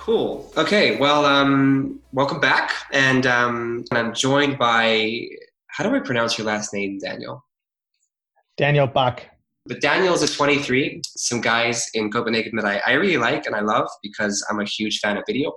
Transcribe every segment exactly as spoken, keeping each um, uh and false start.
Cool. Okay. Well, um, welcome back. And um, I'm joined by, how do I pronounce your last name, Daniel? Daniel Bach. But Daniel is a twenty-three, some guys in Copenhagen that I, I really like and I love because I'm a huge fan of video.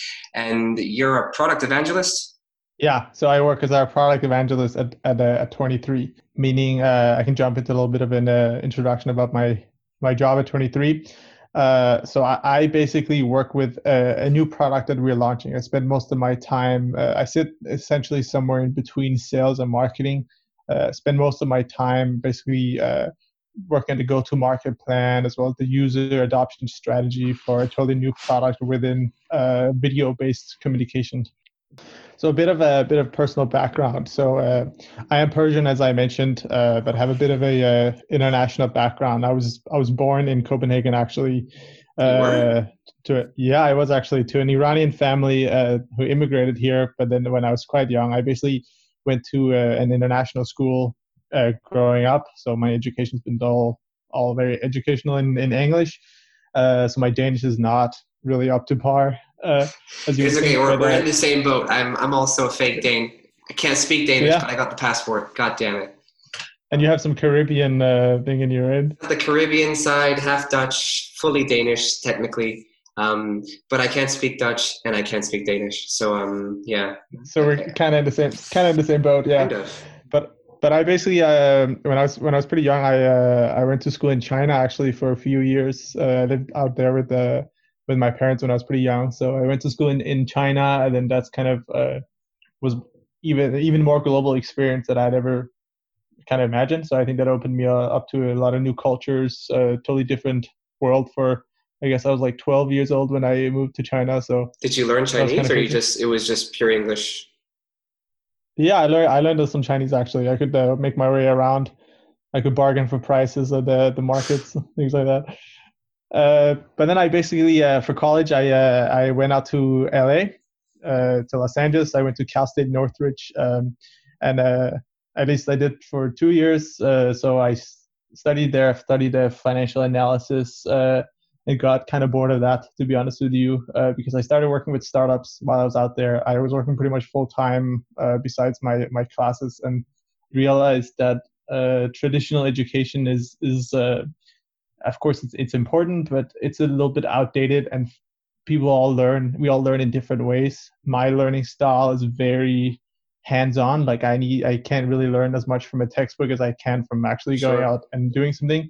And you're a product evangelist? Yeah, so I work as a product evangelist at at, uh, at twenty-three, meaning uh, I can jump into a little bit of an uh, introduction about my my job at twenty-three. Uh, so I, I basically work with a, a new product that we're launching. I spend most of my time, uh, I sit essentially somewhere in between sales and marketing. Uh, spend most of my time basically uh, working on the go-to-market plan as well as the user adoption strategy for a totally new product within uh, video-based communication. So a bit of a bit of personal background. So uh, I am Persian, as I mentioned, uh, but have a bit of a uh, international background. I was I was born in Copenhagen, actually. Uh, to yeah, I was actually to an Iranian family uh, who immigrated here. But then when I was quite young, I basically went to uh, an international school uh, growing up. So my education's been all all very educational in in English. Uh, so my Danish is not really up to par. Uh, as you it's okay, think, we're, but, we're uh, in the same boat. I'm I'm also a fake Dane. I can't speak Danish, yeah. but I got the passport. God damn it. And you have some Caribbean uh, thing in your head. The Caribbean side, half Dutch, fully Danish, technically. Um, but I can't speak Dutch and I can't speak Danish. So um, yeah. So we're kind of in the same kind of in the same boat, yeah. Kind of. But but I basically uh, when I was when I was pretty young, I uh, I went to school in China actually for a few years. Uh, I lived out there with the with my parents when I was pretty young. So I went to school in, in China, and then that's kind of uh, was even even more global experience that I'd ever kind of imagined. So I think that opened me uh, up to a lot of new cultures, uh, totally different world. For I guess I was like twelve years old when I moved to China. So did you learn Chinese, kind of or you just it was just pure English? Yeah, I learned I learned some Chinese actually. I could uh, make my way around. I could bargain for prices at the the markets, things like that. Uh, but then I basically, uh, for college, I uh, I went out to L A, uh, to Los Angeles. I went to Cal State Northridge, um, and uh, at least I did for two years. Uh, so I studied there, studied uh, financial analysis, uh, and got kind of bored of that, to be honest with you, uh, because I started working with startups while I was out there. I was working pretty much full time uh, besides my my classes, and realized that uh, traditional education is is uh, of course it's it's important, but it's a little bit outdated, and people all learn we all learn in different ways. My learning style is very hands-on. Like I need I can't really learn as much from a textbook as I can from actually going Sure. out and doing something.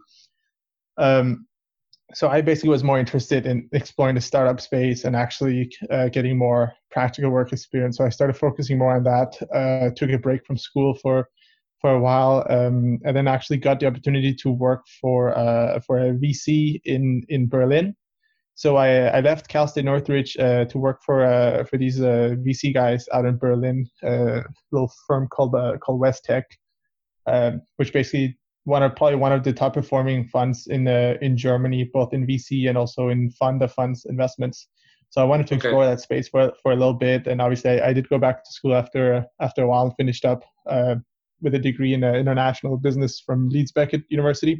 Um, so I basically was more interested in exploring the startup space and actually uh, getting more practical work experience. So I started focusing more on that. Uh, took a break from school for for a while, um, and then actually got the opportunity to work for uh, for a V C in in Berlin. So I, I left Cal State Northridge uh, to work for uh, for these uh, V C guys out in Berlin, a uh, little firm called uh, called Westech, um, which basically one of probably one of the top performing funds in uh, in Germany, both in V C and also in fund of funds investments. So I wanted to explore okay. that space for for a little bit, and obviously I, I did go back to school after after a while and finished up uh, with a degree in uh, international business from Leeds Beckett University.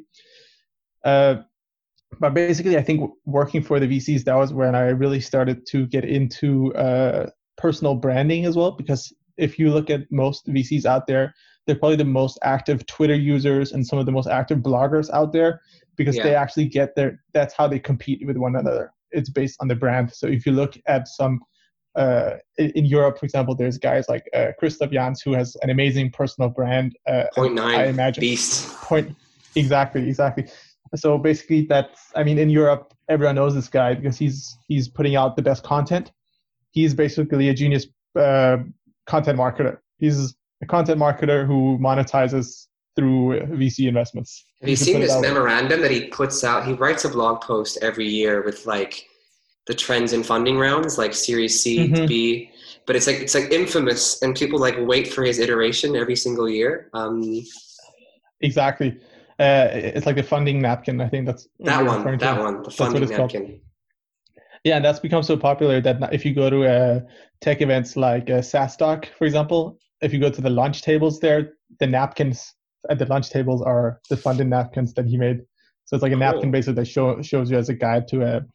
Uh, but basically, I think working for the V Cs, that was when I really started to get into uh, personal branding as well. Because if you look at most V Cs out there, they're probably the most active Twitter users and some of the most active bloggers out there, because yeah. they actually get their, that's how they compete with one another. It's based on the brand. So if you look at some, uh, in Europe, for example, there's guys like uh, Christoph Jans, who has an amazing personal brand. Uh, Point nine, I imagine. Beast. Point, exactly, exactly. So basically that's, I mean, in Europe, everyone knows this guy because he's he's putting out the best content. He's basically a genius uh, content marketer. He's a content marketer who monetizes through V C investments. Have you seen this memorandum that he puts out? He writes a blog post every year with like the trends in funding rounds, like Series C, mm-hmm. B, but it's like it's like infamous, and people like wait for his iteration every single year. Um, exactly. Uh, it's like the funding napkin. I think that's that one. That to. one, the funding napkin. Called. Yeah, and that's become so popular that if you go to uh, tech events like uh, SaaStock, for example, if you go to the lunch tables there, the napkins at the lunch tables are the funding napkins that he made. So it's like a cool. napkin basically that show, shows you as a guide to uh,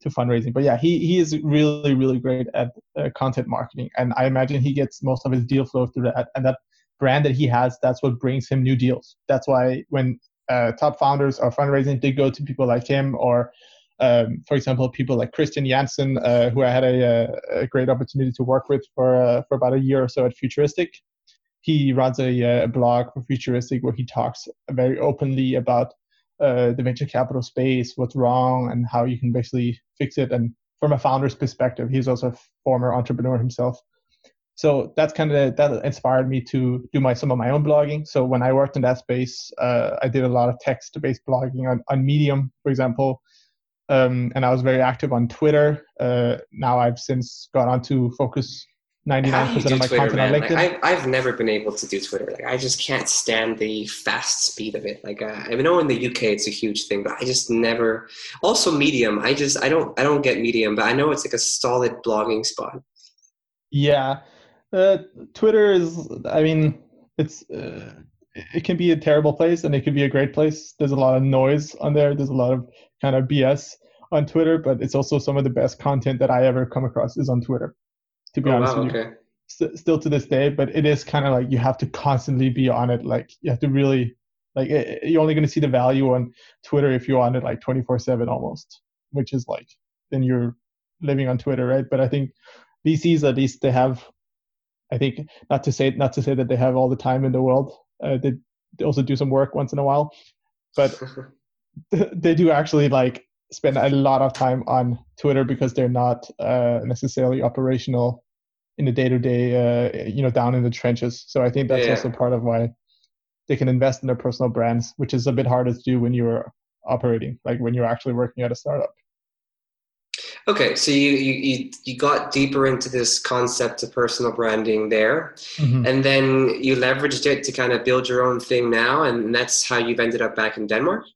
to fundraising. But yeah, he he is really really great at uh, content marketing, and I imagine he gets most of his deal flow through that. And that brand that he has, that's what brings him new deals. That's why when uh, top founders are fundraising, they go to people like him, or um, for example, people like Christian Janssen, uh, who I had a, a great opportunity to work with for uh, for about a year or so at Futuristic. He runs a, a blog for Futuristic where he talks very openly about uh, the venture capital space, what's wrong, and how you can basically fix it. And from a founder's perspective, he's also a former entrepreneur himself. So that's kind of that inspired me to do my some of my own blogging. So when I worked in that space, uh, I did a lot of text-based blogging on, on Medium, for example, um, and I was very active on Twitter. Uh, now I've since gone on to focus ninety-nine percent of my Twitter, content man? on LinkedIn. Like, I, I've never been able to do Twitter. Like, I just can't stand the fast speed of it. Like, uh, I know in the U K it's a huge thing, but I just never. Also, Medium. I just I don't I don't get Medium, but I know it's like a solid blogging spot. Yeah, uh, Twitter is. I mean, it's uh, it can be a terrible place and it can be a great place. There's a lot of noise on there. There's a lot of kind of B S on Twitter, but it's also some of the best content that I ever come across is on Twitter. To be oh, honest wow, with you, okay. St- still to this day, but it is kind of like you have to constantly be on it. Like you have to really, like it, you're only going to see the value on Twitter if you're on it like twenty-four seven almost, which is like then you're living on Twitter, right? But I think V Cs at least they have, I think not to say not to say that they have all the time in the world. Uh, they, they also do some work once in a while, but they do actually like spend a lot of time on Twitter because they're not uh, necessarily operational in the day-to-day, uh, you know, down in the trenches. So I think that's yeah. also part of why they can invest in their personal brands, which is a bit harder to do when you're operating, like when you're actually working at a startup. Okay, so you you you got deeper into this concept of personal branding there, mm-hmm. and then you leveraged it to kind of build your own thing now, and that's how you've ended up back in Denmark?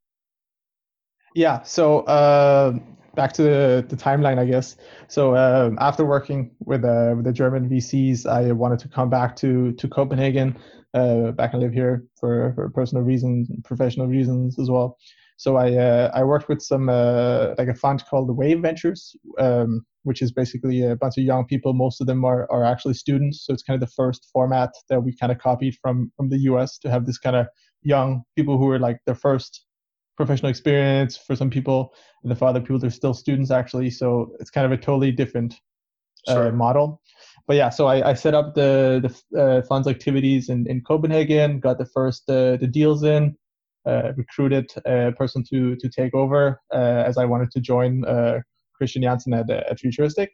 Yeah, so uh, back to the, the timeline, I guess. So um, after working with uh, with the German V Cs, I wanted to come back to to Copenhagen, uh, back and live here for, for personal reasons, professional reasons as well. So I uh, I worked with some uh, like a fund called the Wave Ventures, um, which is basically a bunch of young people. Most of them are, are actually students. So it's kind of the first format that we kind of copied from from the U S to have this kind of young people who are like their first professional experience. For some people, and for other people, they're still students actually. So it's kind of a totally different uh, sure. model. But yeah, so I, I set up the the uh, fund's activities in, in Copenhagen, got the first uh, the deals in. Uh, recruited a person to to take over uh, as I wanted to join uh, Christian Janssen at, at Futuristic.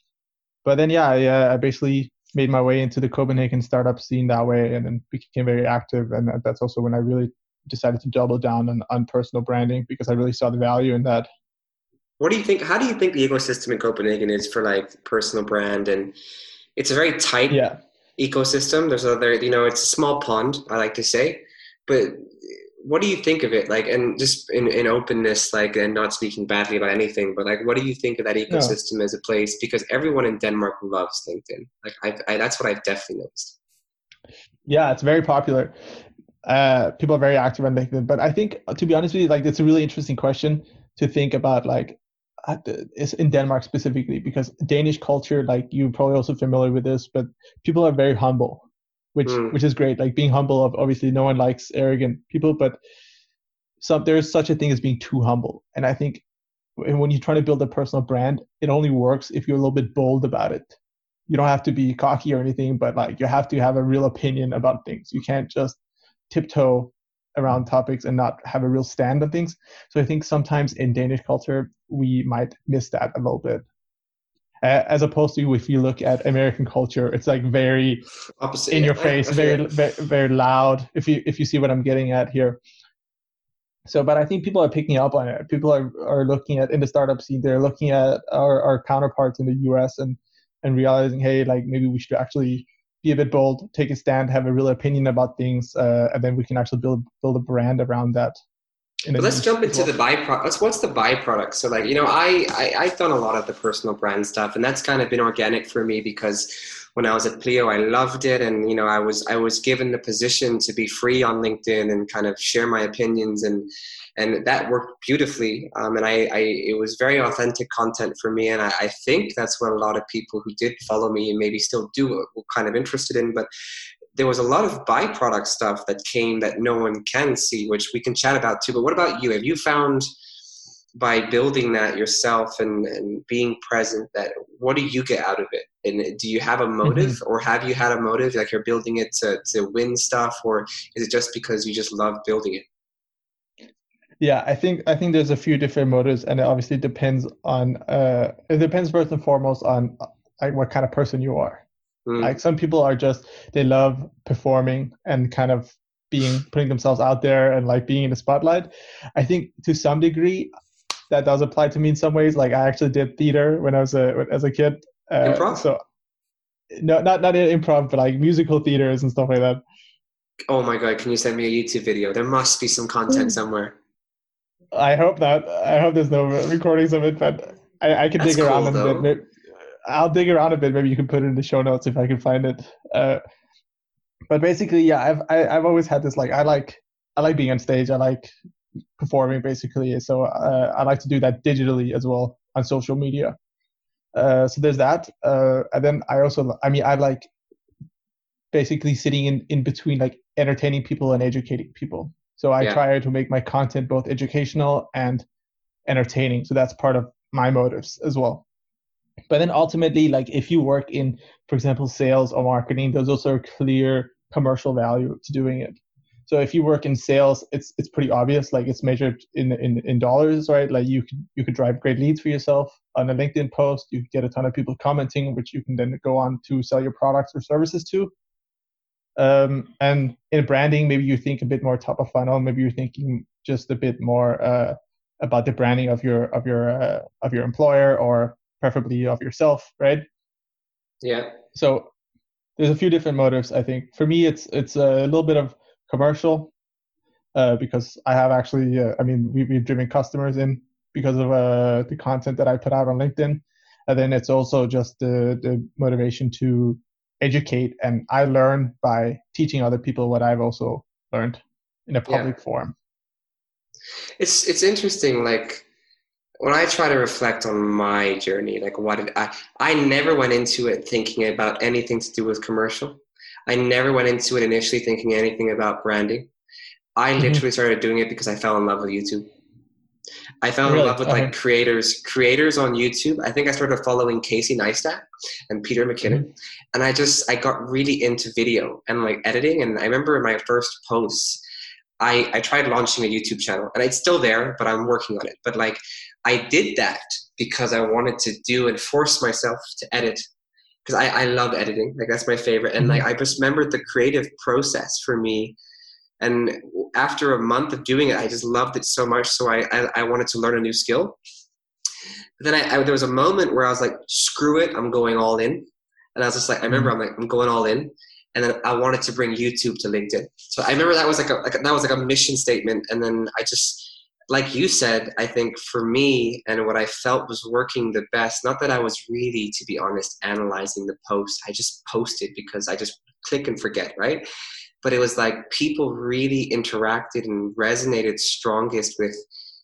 But then, yeah, I, uh, I basically made my way into the Copenhagen startup scene that way and then became very active. And that's also when I really decided to double down on, on personal branding because I really saw the value in that. What do you think? How do you think the ecosystem in Copenhagen is for like personal brand? And it's a very tight yeah. ecosystem. There's other, you know, it's a small pond, I like to say, but what do you think of it? Like, and just in, in openness, like, and not speaking badly about anything, but like, what do you think of that ecosystem no. as a place? Because everyone in Denmark loves LinkedIn. Like, I, I, that's what I've definitely noticed. Yeah, it's very popular. Uh, people are very active on LinkedIn, but I think, to be honest with you, like, it's a really interesting question to think about, like, it's in Denmark specifically, because Danish culture, like, you're probably also familiar with this, but people are very humble. Which mm. which is great. Like being humble, of obviously no one likes arrogant people, but some there's such a thing as being too humble. And I think when you try to build a personal brand, it only works if you're a little bit bold about it. You don't have to be cocky or anything, but like you have to have a real opinion about things. You can't just tiptoe around topics and not have a real stand on things. So I think sometimes in Danish culture, we might miss that a little bit. Uh, as opposed to if you look at American culture, it's like very opposite in yeah. your face, very, very very loud. If you if you see what I'm getting at here. So, but I think people are picking up on it. People are, are looking at in the startup scene. They're looking at our, our counterparts in the U S and and realizing, hey, like maybe we should actually be a bit bold, take a stand, have a real opinion about things, uh, and then we can actually build build a brand around that. in a But let's niche jump as into well. the byproduct. Let's, what's the byproduct? So like, you know, I, I, I've done a lot of the personal brand stuff, and that's kind of been organic for me because when I was at Pleo, I loved it. And, you know, I was, I was given the position to be free on LinkedIn and kind of share my opinions, and, and that worked beautifully. Um, and I, I, it was very authentic content for me. And I, I think that's what a lot of people who did follow me and maybe still do were kind of interested in. But there was a lot of byproduct stuff that came that no one can see, which we can chat about too. But what about you? Have you found by building that yourself and, and being present, that what do you get out of it? And do you have a motive, Mm-hmm. or have you had a motive? Like you're building it to, to win stuff, or is it just because you just love building it? Yeah, I think I think there's a few different motives, and it obviously depends on uh, it depends first and foremost on like what kind of person you are. Mm. Like some people are just, they love performing and kind of being, putting themselves out there and like being in the spotlight. I think to some degree that does apply to me in some ways. Like I actually did theater when I was a as a kid. Uh, improv? So no, not not improv, but like musical theaters and stuff like that. Oh my God! Can you send me a YouTube video? There must be some content somewhere. I hope not. I hope there's no recordings of it, but I, I can That's dig around cool, a though. bit. I'll dig around a bit. Maybe you can put it in the show notes if I can find it. Uh, but basically, yeah, I've I, I've always had this, like I like I like being on stage. I like performing, basically. So uh, I like to do that digitally as well on social media. Uh, so there's that. Uh, and then I also, I mean, I like basically sitting in, in between, like entertaining people and educating people. So I yeah. try to make my content both educational and entertaining. So that's part of my motives as well. But then ultimately, like if you work in, for example, sales or marketing, there's also a clear commercial value to doing it. So if you work in sales, it's it's pretty obvious. Like it's measured in in, in dollars, right? Like you could you could drive great leads for yourself on a LinkedIn post. You get a ton of people commenting, which you can then go on to sell your products or services to. Um, and in branding, maybe you think a bit more top of funnel. Maybe you're thinking just a bit more uh, about the branding of your of your uh, of your employer, or preferably of yourself, right? Yeah. So there's a few different motives. I think for me, it's it's a little bit of commercial, uh, because I have actually, uh, I mean, we, we've driven customers in because of uh, the content that I put out on LinkedIn. And then it's also just the, the motivation to educate. And I learn by teaching other people what I've also learned in a public yeah. forum. It's, it's interesting. Like when I try to reflect on my journey, like what did I, I never went into it thinking about anything to do with commercial. I never went into it initially thinking anything about branding. I mm-hmm. literally started doing it because I fell in love with YouTube. I fell really? in love with uh-huh. like creators, creators on YouTube. I think I started following Casey Neistat and Peter McKinnon. Mm-hmm. And I just, I got really into video and like editing. And I remember in my first posts, I, I tried launching a YouTube channel, and it's still there, but I'm working on it. But like I did that because I wanted to do and force myself to edit. Because I, I love editing, like that's my favorite. And like I just remembered the creative process for me. And after a month of doing it, I just loved it so much. So I I, I wanted to learn a new skill. But then I, I there was a moment where I was like, screw it, I'm going all in. And I was just like, I remember I'm like, I'm going all in. And then I wanted to bring YouTube to LinkedIn. So I remember that was like a, like a that was like a mission statement. And then I just, like you said, I think for me and what I felt was working the best, not that I was really, to be honest, analyzing the post. I just posted because I just click and forget, right? But it was like people really interacted and resonated strongest with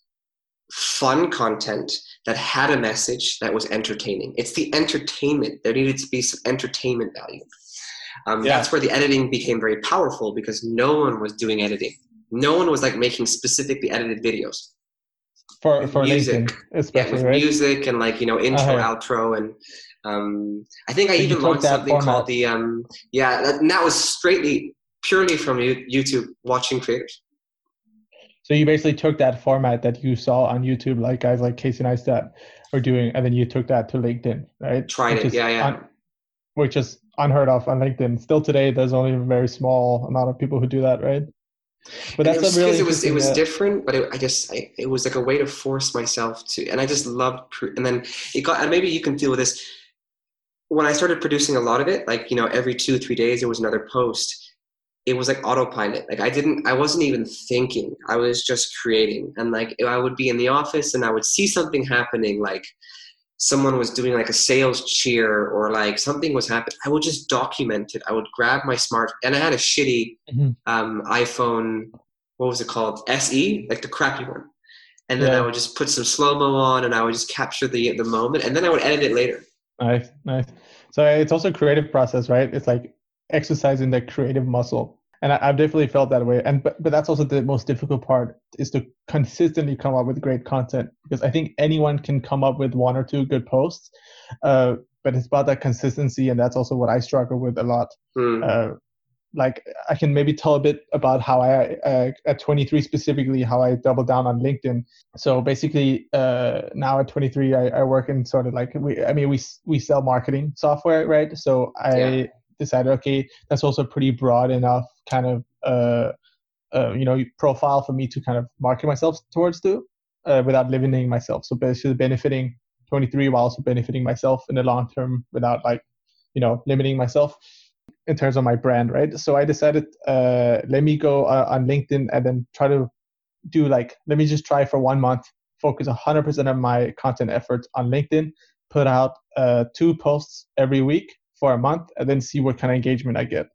fun content that had a message that was entertaining. It's the entertainment. There needed to be some entertainment value. Um, yeah. That's where the editing became very powerful, because no one was doing editing. No one was like making specifically edited videos for with for music, LinkedIn, especially, yeah, with right? music and like, you know, intro, uh-huh. outro, and um, I think I so even launched something format. called the um, yeah, that, and that was straightly purely from YouTube, watching creators. So you basically took that format that you saw on YouTube, like guys like Casey Neistat are doing, and then you took that to LinkedIn, right? Tried which it, yeah, yeah. Un- which is unheard of on LinkedIn. Still today, there's only a very small amount of people who do that, right? But and that's it was, really it was it was uh, different, but it, I just I, it was like a way to force myself to, and I just loved. And then it got, and maybe you can deal with this. When I started producing a lot of it, like, you know, every two three days there was another post. it was like autopilot. Like I didn't, I wasn't even thinking. I was just creating. And like I would be in the office and I would see something happening, like someone was doing like a sales cheer or like something was happening. I would just document it. I would grab my smart, and I had a shitty mm-hmm. um, iPhone, what was it called? S E, like the crappy one. And then yeah. I would just put some slow-mo on and I would just capture the the moment, and then I would edit it later. Nice, nice. So it's also a creative process, right? It's like exercising the creative muscle. And I, I've definitely felt that way. And but, but that's also the most difficult part, is to consistently come up with great content. Because I think anyone can come up with one or two good posts, uh, but it's about that consistency, and that's also what I struggle with a lot. Mm. Uh, like I can maybe tell a bit about how I, uh, at twenty-three specifically, how I double down on LinkedIn. So basically, uh, now at twenty-three, I, I work in sort of like, we, I mean, we we sell marketing software, right? So I yeah. decided, okay, that's also pretty broad enough kind of, uh, uh, you know, profile for me to kind of market myself towards to, uh, without limiting myself. So basically benefiting twenty-three while also benefiting myself in the long term without like, you know, limiting myself in terms of my brand, right? So I decided, uh, let me go uh, on LinkedIn and then try to do like, let me just try for one month, focus one hundred percent of my content efforts on LinkedIn, put out uh, two posts every week for a month, and then see what kind of engagement I get.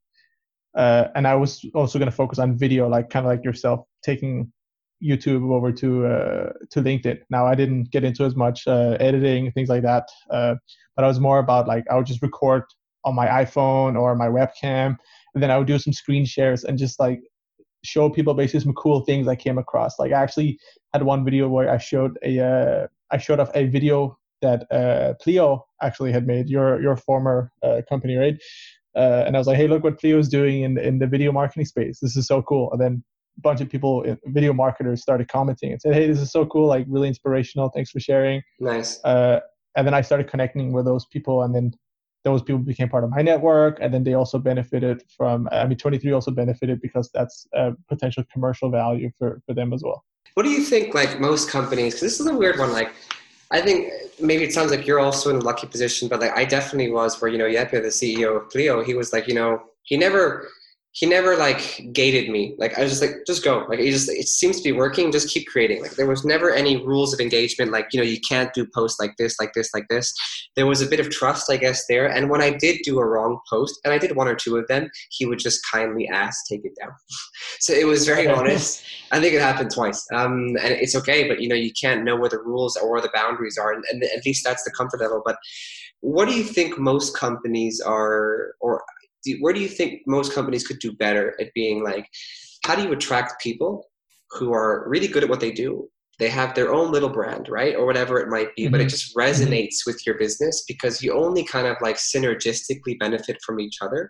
Uh, and I was also going to focus on video, like kind of like yourself, taking YouTube over to uh, to LinkedIn. Now I didn't get into as much uh, editing, things like that, uh, but I was more about like, I would just record on my iPhone or my webcam, and then I would do some screen shares and just like show people basically some cool things I came across. Like I actually had one video where I showed a uh, I showed off a video that uh, Pleo actually had made, your your former uh, company, right? Uh, and I was like, hey, look what Pleo is doing in in the video marketing space. This is so cool. And then a bunch of people, video marketers, started commenting and said, hey, this is so cool, like really inspirational. Thanks for sharing. Nice. Uh, and then I started connecting with those people, and then those people became part of my network, and then they also benefited from, I mean, twenty-three also benefited because that's a potential commercial value for, for them as well. What do you think, like most companies, because this is a weird one, like, I think maybe it sounds like you're also in a lucky position, but like I definitely was, where, you know, Jeppe, the C E O of Pleo, he was like, you know, he never, he never like gated me. Like I was just like, just go. Like it just, it seems to be working. Just keep creating. Like there was never any rules of engagement. Like, you know, you can't do posts like this, like this, like this. There was a bit of trust, I guess, there. And when I did do a wrong post, and I did one or two of them, he would just kindly ask, take it down. So it was very honest. I think it happened twice. Um, and it's okay, but you know, you can't know where the rules or where the boundaries are. And, and at least that's the comfort level. But what do you think most companies are, or where do you think most companies could do better at being like, how do you attract people who are really good at what they do? They have their own little brand, right? Or whatever it might be, mm-hmm. but it just resonates mm-hmm. with your business, because you only kind of like synergistically benefit from each other.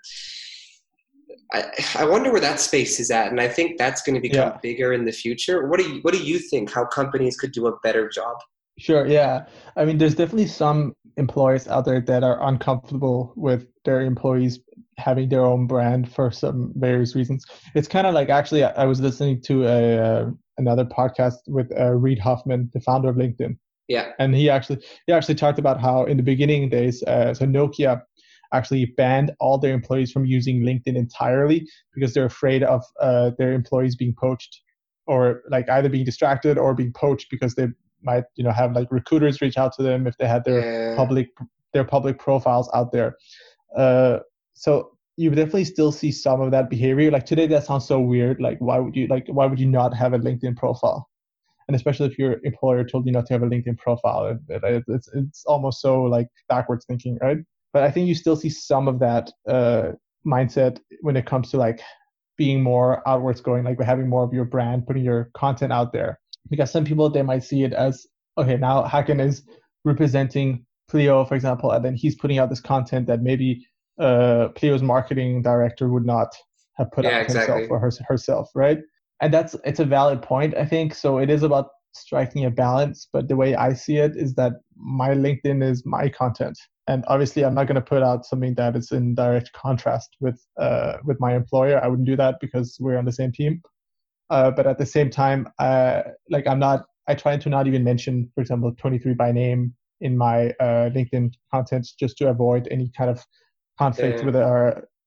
I, I wonder where that space is at. And I think that's going to become yeah. bigger in the future. What do you, what do you think how companies could do a better job? Sure. Yeah. I mean, there's definitely some employers out there that are uncomfortable with their employees having their own brand for some various reasons. It's kind of like, actually, I was listening to a uh, another podcast with uh, Reid Hoffman, the founder of LinkedIn. Yeah. And he actually he actually talked about how in the beginning days, uh, so Nokia actually banned all their employees from using LinkedIn entirely because they're afraid of uh, their employees being poached, or like either being distracted or being poached, because they might, you know, have like recruiters reach out to them if they had their yeah. public their public profiles out there. Uh, so you definitely still see some of that behavior. Like today, that sounds so weird. Like why would you like why would you not have a LinkedIn profile? And especially if your employer told you not to have a LinkedIn profile, it, it, it's it's almost so like backwards thinking, right? But I think you still see some of that uh, mindset when it comes to like being more outwards going, like having more of your brand, putting your content out there. Because some people, they might see it as, okay, now Håkan is representing Pleo, for example, and then he's putting out this content that maybe uh, Pleo's marketing director would not have put yeah, out exactly. himself or her, herself, right? And that's, it's a valid point, I think. So it is about striking a balance. But the way I see it is that my LinkedIn is my content. And obviously, I'm not going to put out something that is in direct contrast with uh, with my employer. I wouldn't do that because we're on the same team. Uh, but at the same time, uh, like I'm not, I try to not even mention, for example, twenty-three by name in my uh, LinkedIn content, just to avoid any kind of conflict yeah. with our,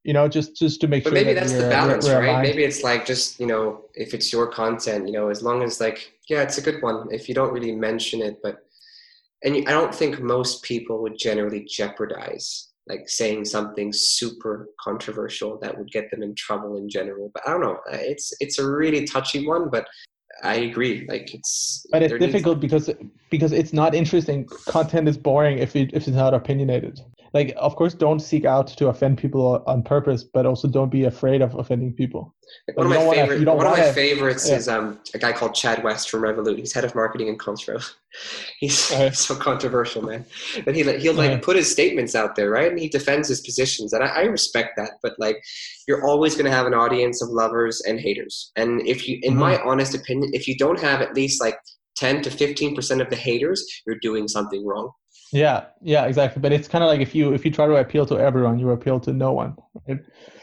you know, just just to make but sure maybe that that's we're, the balance, we're, we're right? aligned. Maybe it's like just, you know, if it's your content, you know, as long as like, yeah, it's a good one. If you don't really mention it, but, and I don't think most people would generally jeopardize like saying something super controversial that would get them in trouble in general. But I don't know. It's, it's a really touchy one, but I agree. Like it's, but it's there needs- difficult because because it's not interesting. Content is boring if it if it's not opinionated. Like, of course, don't seek out to offend people on purpose, but also don't be afraid of offending people. Like one of my wanna, favorite, one wanna, of my favorites yeah. is um, a guy called Chad West from Revolut. He's head of marketing in Constro. He's uh, so controversial, man. But he he'll like uh, put his statements out there, right? And he defends his positions, and I, I respect that. But like, you're always going to have an audience of lovers and haters. And if you, in mm-hmm. my honest opinion, if you don't have at least like ten to fifteen percent of the haters, you're doing something wrong. Yeah, yeah, exactly. But it's kind of like if you if you try to appeal to everyone, you appeal to no one. Right?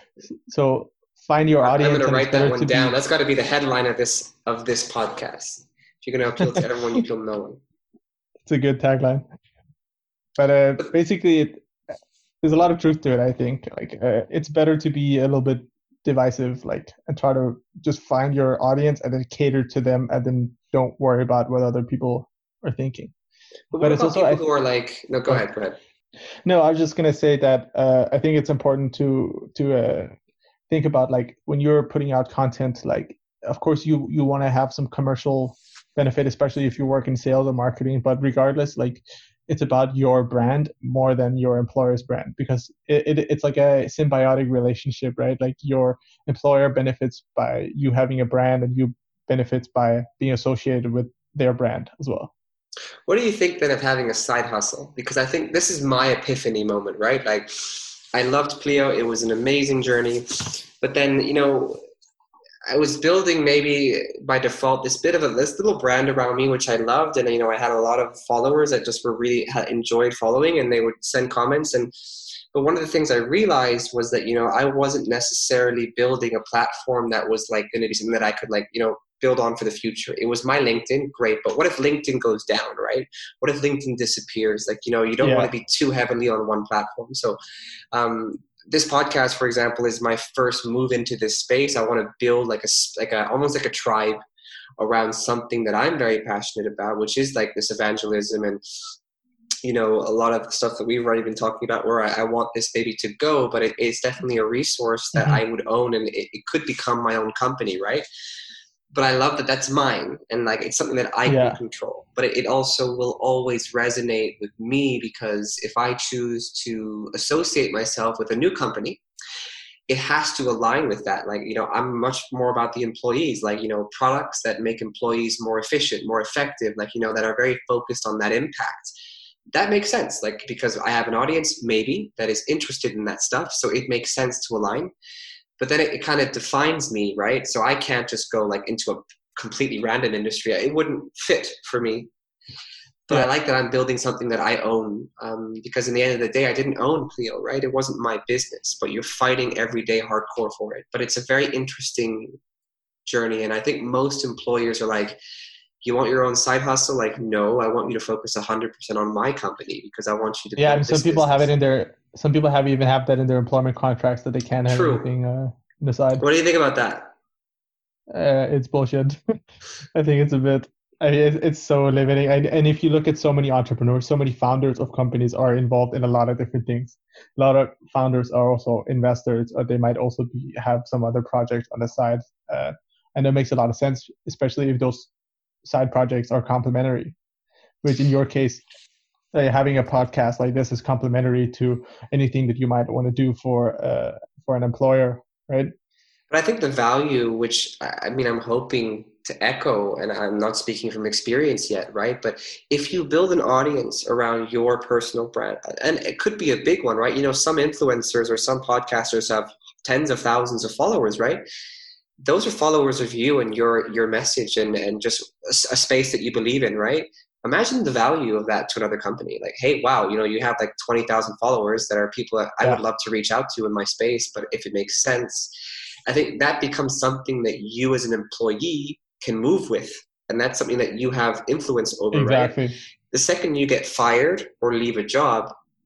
So find your audience. I'm going to write that one down. Be... That's got to be the headline of this of this podcast. If you're going to appeal to everyone, you appeal to no one. It's a good tagline. But uh, basically, it, there's a lot of truth to it. I think like uh, it's better to be a little bit divisive, like, and try to just find your audience and then cater to them, and then don't worry about what other people are thinking. But, what but it's also people who are like, no, go ahead, go ahead. No, I was just gonna say that uh, I think it's important to to uh, think about like when you're putting out content. Like, of course, you you want to have some commercial benefit, especially if you work in sales or marketing. But regardless, like, it's about your brand more than your employer's brand, because it, it it's like a symbiotic relationship, right? Like your employer benefits by you having a brand, and you benefits by being associated with their brand as well. What do you think then of having a side hustle? Because I think this is my epiphany moment, right? Like, I loved Pleo. It was an amazing journey. But then, you know, I was building maybe by default this bit of a this little brand around me, which I loved. And, you know, I had a lot of followers that just were really had enjoyed following, and they would send comments. And but one of the things I realized was that, you know, I wasn't necessarily building a platform that was like going to be something that I could like, you know, build on for the future. It was my LinkedIn, great, but what if LinkedIn goes down, right? What if LinkedIn disappears? Like, you know, you don't yeah. want to be too heavily on one platform. So um, this podcast, for example, is my first move into this space. I want to build like a, like a, almost like a tribe around something that I'm very passionate about, which is like this evangelism and, you know, a lot of the stuff that we've already been talking about where I, I want this baby to go, but it, it's definitely a resource that mm-hmm. I would own, and it, it could become my own company, right? But I love that that's mine, and like it's something that I yeah. can control. But it, it also will always resonate with me, because if I choose to associate myself with a new company, it has to align with that. Like, you know, I'm much more about the employees, like, you know, products that make employees more efficient, more effective, like, you know, that are very focused on that impact. That makes sense, like, because I have an audience maybe that is interested in that stuff. So it makes sense to align. But then it, it kind of defines me, right? So I can't just go like into a completely random industry. It wouldn't fit for me. But yeah. I like that I'm building something that I own, um, because in the end of the day, I didn't own Pleo, right? It wasn't my business, but you're fighting every day hardcore for it. But it's a very interesting journey. And I think most employers are like, you want your own side hustle? Like, no, I want you to focus one hundred percent on my company, because I want you to yeah, and some people business. have it in their some people have even have that in their employment contracts, that they can't have True. anything uh, on the side. What do you think about that? Uh, it's bullshit. I think it's a bit I mean, it's, it's so limiting. And, and if you look at so many entrepreneurs, so many founders of companies are involved in a lot of different things. A lot of founders are also investors, or they might also be have some other projects on the side, uh, and that makes a lot of sense, especially if those side projects are complementary, which in your case, uh, having a podcast like this is complementary to anything that you might want to do for uh, for an employer, right? But I think the value, which I mean, I'm hoping to echo, and I'm not speaking from experience yet, right? But if you build an audience around your personal brand, and it could be a big one, right? You know, some influencers or some podcasters have tens of thousands of followers, right? Those are followers of you and your your message, and, and just a, a space that you believe in, right? Imagine the value of that to another company. Like, hey, wow, you know, you have like twenty thousand followers that are people that I yeah. would love to reach out to in my space, but if it makes sense, I think that becomes something that you as an employee can move with. And that's something that you have influence over, exactly. right? The second you get fired or leave a job,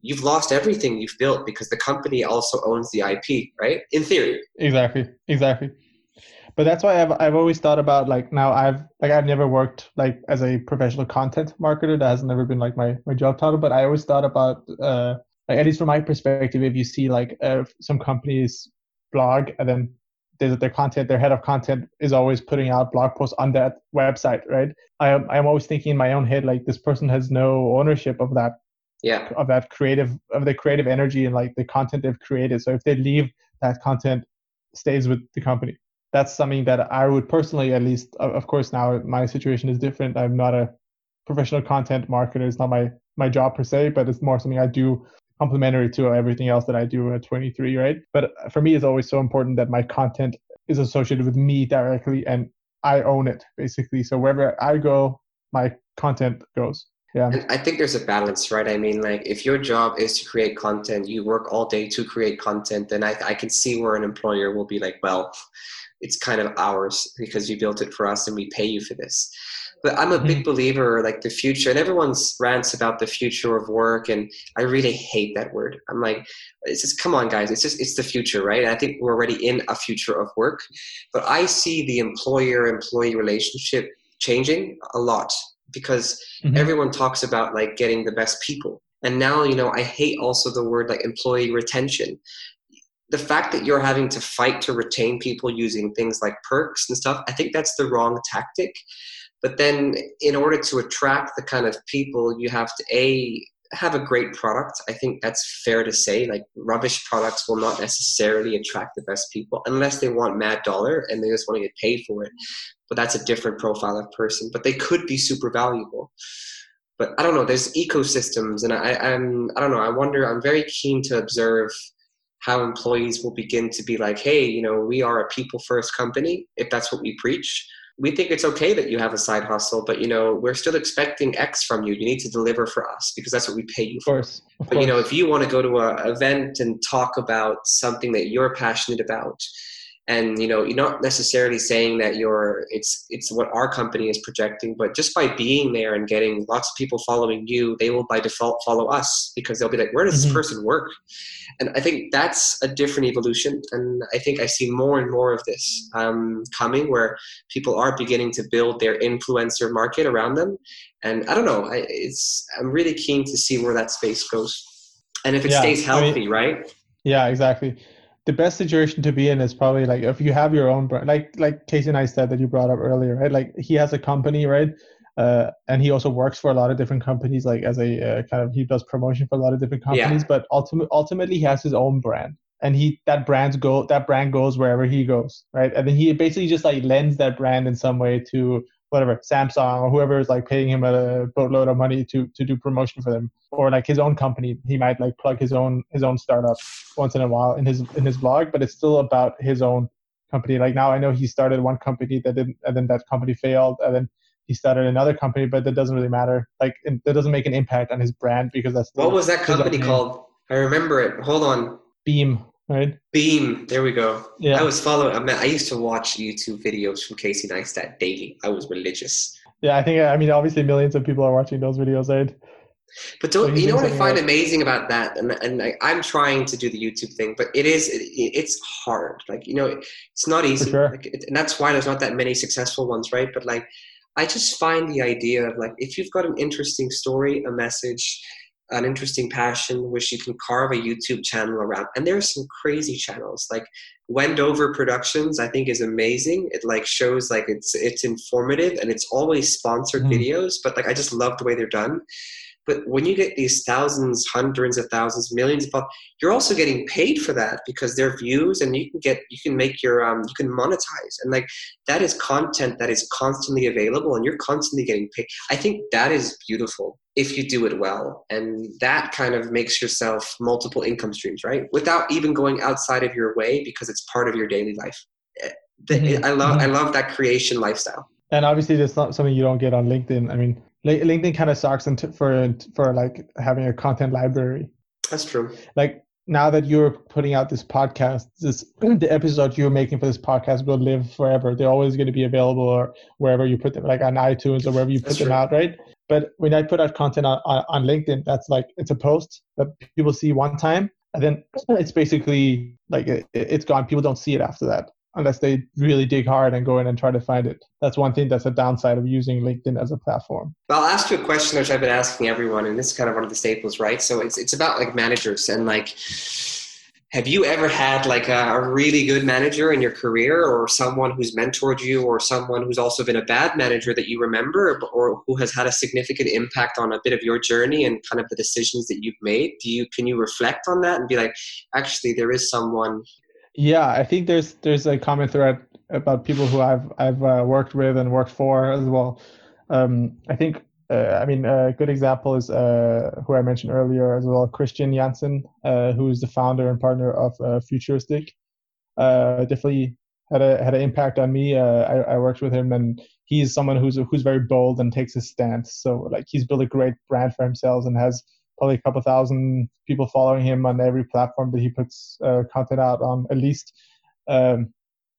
you've lost everything you've built because the company also owns the I P, right? In theory. Exactly. Exactly. But that's why I've I've always thought about like now I've like I've never worked like as a professional content marketer. That has never been like my, my job title. But I always thought about uh like, at least from my perspective, if you see like uh, some companies blog and then their their content, their head of content is always putting out blog posts on that website, right? I am I'm always thinking in my own head like this person has no ownership of that yeah of that creative of the creative energy and like the content they've created. So if they leave, that content stays with the company. That's something that I would personally, at least, of course, now my situation is different. I'm not a professional content marketer. It's not my, my job per se, but it's more something I do complementary to everything else that I do at twenty-three, right? But for me, it's always so important that my content is associated with me directly and I own it, basically. So wherever I go, my content goes. Yeah. And I think there's a balance, right? I mean, like if your job is to create content, you work all day to create content, then I, I can see where an employer will be like, well, it's kind of ours because you built it for us and we pay you for this. But I'm a big believer, like the future, and everyone's rants about the future of work, and I really hate that word. I'm like, it's just, come on, guys, it's just, it's the future, right? And I think we're already in a future of work, but I see the employer-employee relationship changing a lot because mm-hmm. everyone talks about like getting the best people. And now, you know, I hate also the word like employee retention. The fact that you're having to fight to retain people using things like perks and stuff, I think that's the wrong tactic. But then in order to attract the kind of people, you have to, A, have a great product. I think that's fair to say. Like rubbish products will not necessarily attract the best people unless they want mad dollar and they just want to get paid for it. But that's a different profile of person. But they could be super valuable. But I don't know, there's ecosystems, and I, I'm, I don't know, I wonder, I'm very keen to observe how employees will begin to be like, hey, you know, we are a people first company, if that's what we preach. We think it's okay that you have a side hustle, but, you know, we're still expecting X from you. You need to deliver for us because that's what we pay you for. Of course. Of but, course. you know, if you want to go to an event and talk about something that you're passionate about, and, you know, you're not necessarily saying that you're, it's, it's what our company is projecting, but just by being there and getting lots of people following you, they will by default follow us because they'll be like, where does mm-hmm. this person work? And I think that's a different evolution. And I think I see more and more of this um, coming where people are beginning to build their influencer market around them. And I don't know, I, it's, I'm really keen to see where that space goes. And if it yeah, stays healthy, I mean, right? Yeah, exactly. The best situation to be in is probably like if you have your own brand, like like Casey Neistat that you brought up earlier, right? Like he has a company, right? Uh, and he also works for a lot of different companies, like as a uh, kind of, he does promotion for a lot of different companies, yeah. but ultimately, ultimately he has his own brand, and he, that brand's go, that brand goes wherever he goes, right? And then he basically just like lends that brand in some way to whatever, Samsung or whoever is like paying him a boatload of money to, to do promotion for them, or like his own company. He might like plug his own, his own startup once in a while in his, in his blog, but it's still about his own company. Like now I know he started one company that didn't, and then that company failed, and then he started another company, but that doesn't really matter. Like it, that doesn't make an impact on his brand because that's. What was that company called? I remember it. Hold on. Beam, right? Beam. There we go. Yeah. I was following. I mean, I used to watch YouTube videos from Casey Neistat daily. I was religious. Yeah, I think. I mean, obviously, millions of people are watching those videos, right? But don't, so you know what I find amazing about that, and and I, I'm trying to do the YouTube thing, but it is it, it's hard. Like you know, it's not easy, For sure. like, it, and that's why there's not that many successful ones, right? But like. I just find the idea of like, if you've got an interesting story, a message, an interesting passion, which you can carve a YouTube channel around. And there are some crazy channels like Wendover Productions, I think is amazing. It like shows like it's, it's informative and it's always sponsored mm. videos, but like, I just love the way they're done. But when you get these thousands, hundreds of thousands, millions of people, you're also getting paid for that because they're views, and you can get, you can make your, um, you can monetize, and like that is content that is constantly available, and you're constantly getting paid. I think that is beautiful if you do it well, and that kind of makes yourself multiple income streams, right? Without even going outside of your way because it's part of your daily life. Mm-hmm. I love, I love that creation lifestyle. And obviously, that's not something you don't get on LinkedIn. I mean. LinkedIn kind of sucks for for like having a content library. That's true. Like now that you're putting out this podcast, this the episode you're making for this podcast will live forever. They're always going to be available or wherever you put them, like on iTunes or wherever you put That's them true. out, right? But when I put out content on, on, on LinkedIn, that's like, it's a post that people see one time, and then it's basically like it, it's gone. People don't see it after that unless they really dig hard and go in and try to find it. That's one thing that's a downside of using LinkedIn as a platform. Well, I'll ask you a question which I've been asking everyone, and this is kind of one of the staples, right? So it's it's about like managers, and like, have you ever had like a, a really good manager in your career, or someone who's mentored you, or someone who's also been a bad manager that you remember, or who has had a significant impact on a bit of your journey and kind of the decisions that you've made? Do you, can you reflect on that and be like, actually, there is someone? Yeah, I think there's there's a common thread about people who I've I've uh, worked with and worked for as well. Um, I think uh, I mean a good example is uh, who I mentioned earlier as well, Christian Jansen, uh, who is the founder and partner of uh, Futuristic. Uh, definitely had a had an impact on me. Uh, I, I worked with him, and he's someone who's who's very bold and takes a stance. So like he's built a great brand for himself and has probably a couple thousand people following him on every platform that he puts uh, content out on, at least. Um,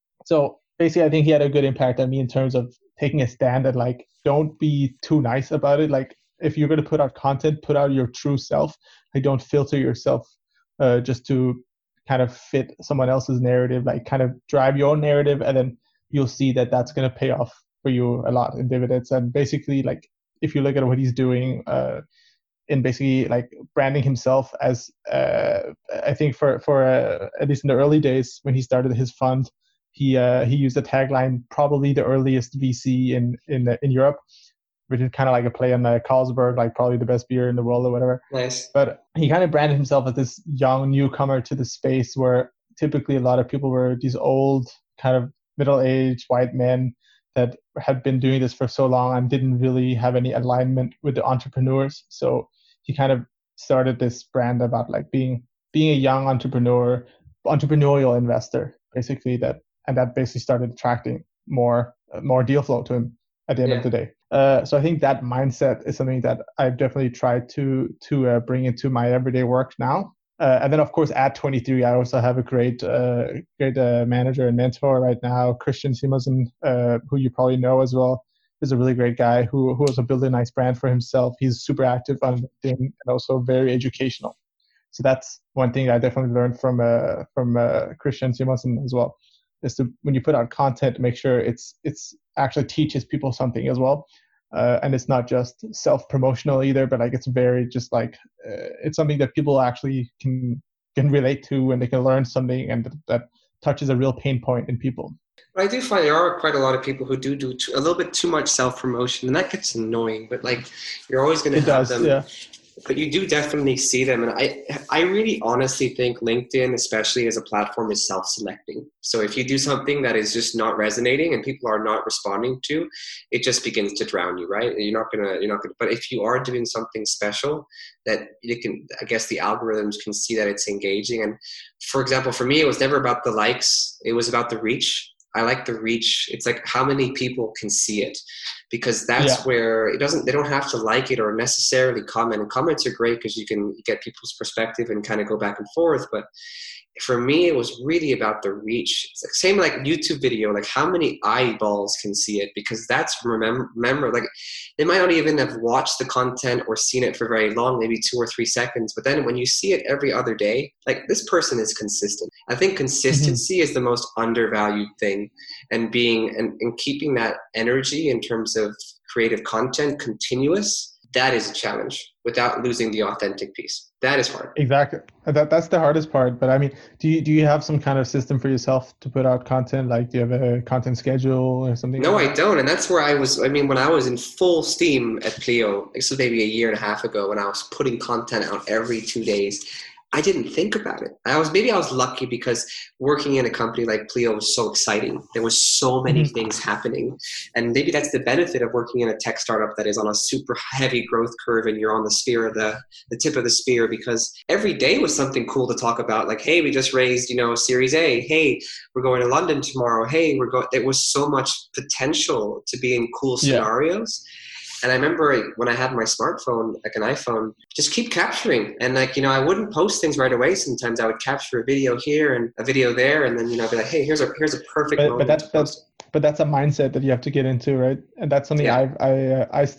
so basically, I think he had a good impact on me in terms of taking a stand and like, don't be too nice about it. Like, if you're going to put out content, put out your true self. Like, don't filter yourself uh, just to kind of fit someone else's narrative. Like, kind of drive your own narrative, and then you'll see that that's going to pay off for you a lot in dividends. And basically, like, if you look at what he's doing, uh, in basically like branding himself as, uh, I think for for uh, at least in the early days when he started his fund, he uh, he used the tagline, probably the earliest V C in in in Europe, which is kind of like a play on uh, Carlsberg, like probably the best beer in the world or whatever. Nice. But he kind of branded himself as this young newcomer to the space, where typically a lot of people were these old kind of middle-aged white men that had been doing this for so long and didn't really have any alignment with the entrepreneurs. So he kind of started this brand about like being being a young entrepreneur, entrepreneurial investor, basically, that and that basically started attracting more more deal flow to him at the end Yeah. of the day. Uh, so I think that mindset is something that I've definitely tried to to uh, bring into my everyday work now. Uh, and then of course at twenty-three, I also have a great uh, great uh, manager and mentor right now, Christian Simonsen, uh, who you probably know as well. Is a really great guy who who also built a nice brand for himself. He's super active on LinkedIn and also very educational. So that's one thing I definitely learned from uh, from uh, Christian Simonsen as well. Is to, when you put out content, make sure it's it's actually teaches people something as well, uh, and it's not just self-promotional either, but like it's very just like uh, it's something that people actually can can relate to, and they can learn something, and that touches a real pain point in people. But I do find there are quite a lot of people who do do too, a little bit too much self-promotion, and that gets annoying. But like, you're always going to have does, them. Yeah. But you do definitely see them. And I, I really honestly think LinkedIn, especially as a platform, is self-selecting. So if you do something that is just not resonating and people are not responding to, it just begins to drown you, right? You're not gonna, you're not gonna. But if you are doing something special, that you can, I guess the algorithms can see that it's engaging. And for example, for me, it was never about the likes; it was about the reach. I like the reach. It's like how many people can see it, because that's yeah. where it doesn't, they don't have to like it or necessarily comment. And comments are great because you can get people's perspective and kind of go back and forth. But for me, it was really about the reach. It's like same like YouTube video, like how many eyeballs can see it, because that's remember, remember, like they might not even have watched the content or seen it for very long, maybe two or three seconds. But then when you see it every other day, like this person is consistent. I think consistency mm-hmm. is the most undervalued thing, and being and, and keeping that energy in terms of creative content continuous. That is a challenge without losing the authentic piece. That is hard. Exactly. That that's the hardest part. But I mean, do you do you have some kind of system for yourself to put out content? Like, do you have a content schedule or something? No, like I don't. And that's where I was. I mean, when I was in full steam at Pleo, this was maybe a year and a half ago, when I was putting content out every two days. I didn't think about it. I was maybe I was lucky because working in a company like Pleo was so exciting. There was so many mm-hmm. things happening, and maybe that's the benefit of working in a tech startup that is on a super heavy growth curve, and you're on the spear of the the tip of the spear, because every day was something cool to talk about. Like, hey, we just raised, you know, Series A. Hey, we're going to London tomorrow. Hey, we're going. There was so much potential to be in cool scenarios. Yeah. And I remember when I had my smartphone, like an iPhone, just keep capturing. And like, you know, I wouldn't post things right away. Sometimes I would capture a video here and a video there. And then, you know, I'd be like, hey, here's a, here's a perfect but, moment. But that's, that's, but that's a mindset that you have to get into, right? And that's something yeah. I've, I, uh, I still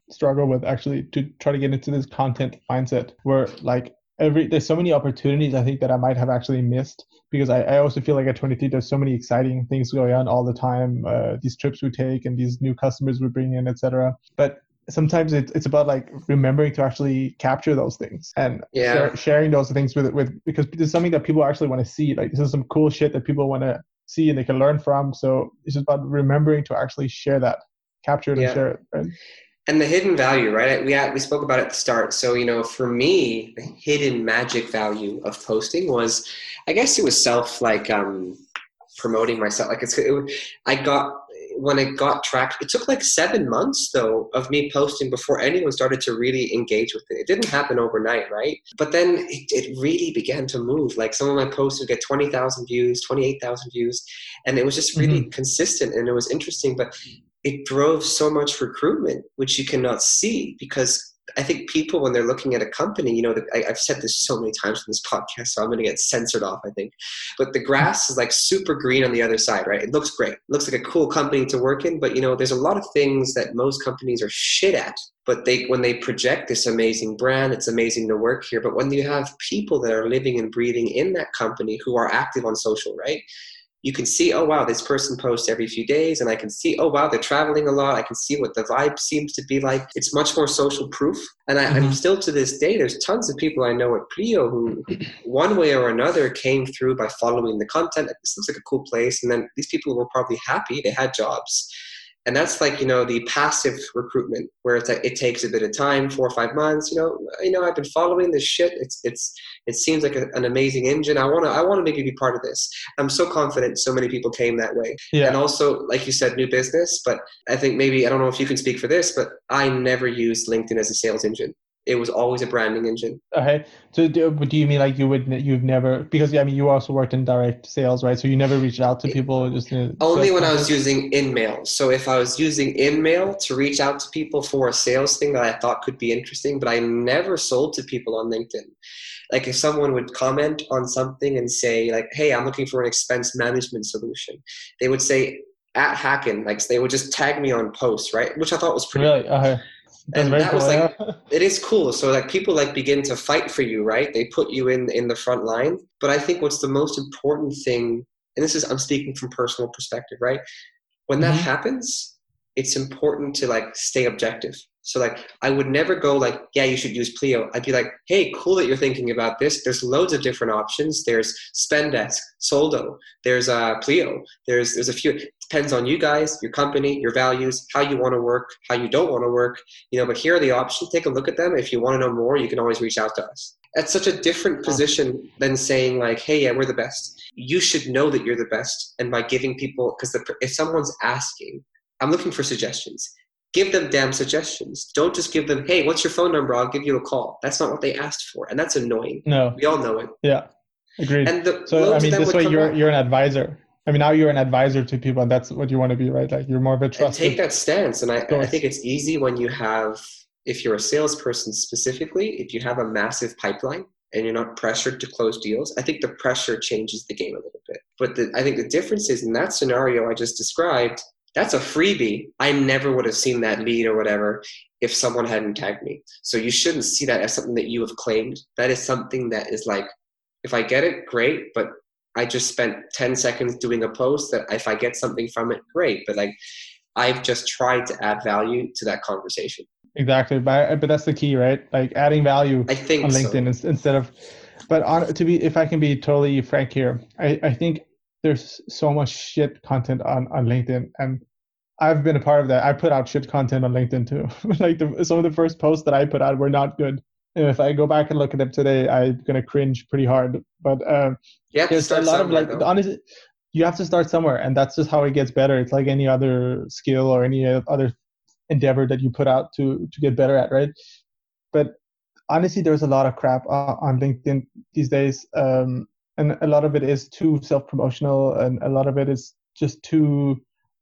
struggle with actually to try to get into this content mindset where like every there's so many opportunities I think that I might have actually missed because I, I also feel like at twenty-three there's so many exciting things going on all the time. Uh, these trips we take and these new customers we bring in, et cetera. But sometimes it's it's about like remembering to actually capture those things and yeah. share, sharing those things with with because this is something that people actually want to see. Like this is some cool shit that people want to see and they can learn from. So it's just about remembering to actually share that, capture it yeah. and share it. Right? And the hidden value, right? We had, we spoke about it at the start. So, you know, for me, the hidden magic value of posting was, I guess it was self, like um, promoting myself. Like it's, it, I got, when it got tracked, it took like seven months though of me posting before anyone started to really engage with it. It didn't happen overnight, right? But then it, it really began to move. Like some of my posts would get twenty thousand views, twenty-eight thousand views. And it was just really mm-hmm. consistent and it was interesting. But it drove so much recruitment, which you cannot see because I think people, when they're looking at a company, you know, the, I, I've said this so many times in this podcast, so I'm going to get censored off, I think. But the grass is like super green on the other side, right? It looks great. It looks like a cool company to work in. But, you know, there's a lot of things that most companies are shit at. But they, when they project this amazing brand, it's amazing to work here. But when you have people that are living and breathing in that company who are active on social, right? You can see, oh, wow, this person posts every few days. And I can see, oh, wow, they're traveling a lot. I can see what the vibe seems to be like. It's much more social proof. And I, mm-hmm. I'm still to this day, there's tons of people I know at Pleo who one way or another came through by following the content. This looks like a cool place. And then these people were probably happy. They had jobs. And that's like, you know, the passive recruitment where it's like, it takes a bit of time, four or five months, you know, you know, I've been following this shit. It's, it's, it seems like a, an amazing engine. I want to, I want to maybe be part of this. I'm so confident so many people came that way. Yeah. And also, like you said, new business, but I think maybe, I don't know if you can speak for this, but I never used LinkedIn as a sales engine. It was always a branding engine. Okay. So do, do you mean like you would, you've never, because I mean, you also worked in direct sales, right? So you never reached out to people? Just Only when I was using InMail. So if I was using InMail to reach out to people for a sales thing that I thought could be interesting, but I never sold to people on LinkedIn. Like if someone would comment on something and say like, hey, I'm looking for an expense management solution. They would say at Hacken, like they would just tag me on posts, right? Which I thought was pretty really? Okay. That's and that cool, was like, yeah. It is cool. So like people like begin to fight for you, right? They put you in, in the front line. But I think what's the most important thing, and this is, I'm speaking from personal perspective, right? When that mm-hmm. happens, it's important to like stay objective. So like, I would never go like, yeah, you should use Pleo. I'd be like, hey, cool that you're thinking about this. There's loads of different options. There's Spendesk, Soldo, there's uh, Pleo. There's, there's a few, it depends on you guys, your company, your values, how you want to work, how you don't want to work, you know, but here are the options. Take a look at them. If you want to know more, you can always reach out to us. That's such a different position than saying like, hey, yeah, we're the best. You should know that you're the best. And by giving people, because if someone's asking, I'm looking for suggestions. Give them damn suggestions. Don't just give them, hey, what's your phone number? I'll give you a call. That's not what they asked for. And that's annoying. No. We all know it. Yeah. Agreed. And the, so, I mean, this way you're, you're an advisor. I mean, now you're an advisor to people and that's what you want to be, right? Like you're more of a trusted. And take that stance. And I, I think it's easy when you have, if you're a salesperson specifically, if you have a massive pipeline and you're not pressured to close deals, I think the pressure changes the game a little bit. But the, I think the difference is in that scenario I just described, that's a freebie. I never would have seen that lead or whatever if someone hadn't tagged me. So you shouldn't see that as something that you have claimed. That is something that is like, if I get it, great. But I just spent ten seconds doing a post that if I get something from it, great. But like, I've just tried to add value to that conversation. Exactly. But, but that's the key, right? Like adding value I think on LinkedIn so. instead of, but on, to be, if I can be totally frank here, I, I think there's so much shit content on, on LinkedIn, and I've been a part of that. I put out shit content on LinkedIn too. Like the, some of the first posts that I put out were not good. And if I go back and look at them today, I'm gonna cringe pretty hard. But um, yeah, there's a lot of like, honestly, you have to start somewhere, and that's just how it gets better. It's like any other skill or any other endeavor that you put out to to get better at, right? But honestly, there's a lot of crap uh, on LinkedIn these days. Um, And a lot of it is too self-promotional, and a lot of it is just too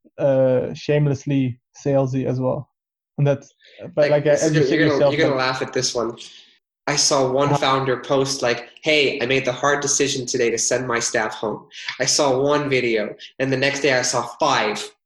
uh, shamelessly salesy as well. And that's, but like, like you're, you're, gonna, yourself, you're gonna laugh at this one. I saw one uh, founder post like, hey, I made the hard decision today to send my staff home. I saw one video, and the next day I saw five